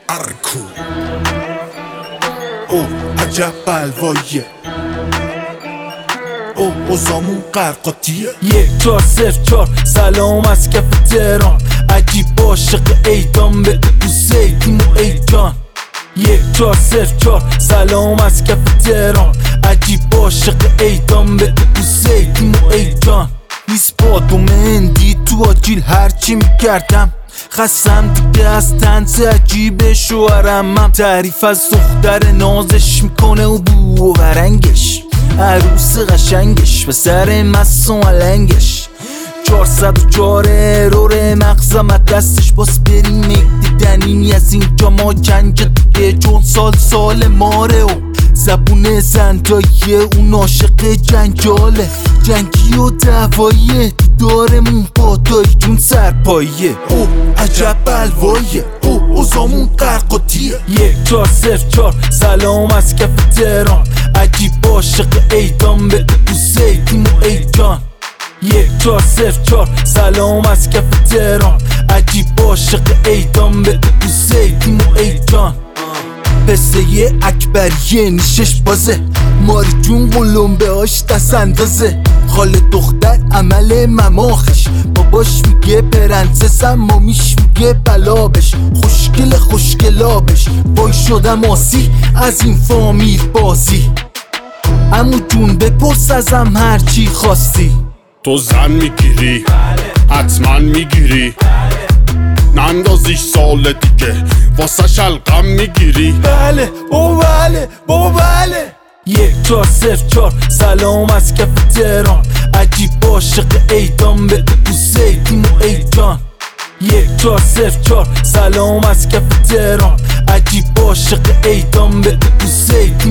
ارکو او عجب بلواییه او اوزامون قرقاتیه 1404 سلام از کف تهران عجیب عاشق ایدان به زیدیم و ایجان 1404 سلام از کف تهران عجیب عاشق ایدان به زیدیم و ایجان نیست بادوم هندی تو آجیل هرچی میکردم خستم دیگه از طنز عجیب شوهرمم تعریف از دختر نازش میکنه و بو و برنگش عروس قشنگش به سر مست و ملنگش 404 ارور مغزم دستش باز بریم دیدنی از اینجا ما جنگ دیگه چون سال ماره و زبون زندایی اون عاشق جنجاله جنگی و دعواییه دیدارمون پاتایی جون سرپاییه او عجب بلواییه او اوزامون قرقاتیه 1404 سلام از کف تهران عجیب عاشق ایدان به زیدیم و ایجان 1404 سلام از کف تهران عجیب عاشق ایدان به زیدیم و ایجان قصه اکبریه نیشش بازه ماری جون قلمبه هاش دست اندازه خال دختر عمل مماخش باباش میگه پرنسسم مامیش میگه بلابش خوشگلابش وای شدم آسی از این فامیل بازی عمو جون بپرس ازم هرچی خواستی تو زن میگیری حتما میگیری نندازیش سال دیگه واسه شلقم میگیری بله بابا بله بابا بله 1404 سلام از کف تهران عجیب عاشق ایدان به زیدیم و ایجان 1404 سلام از کف تهران عجیب عاشق ایدان به زیدیم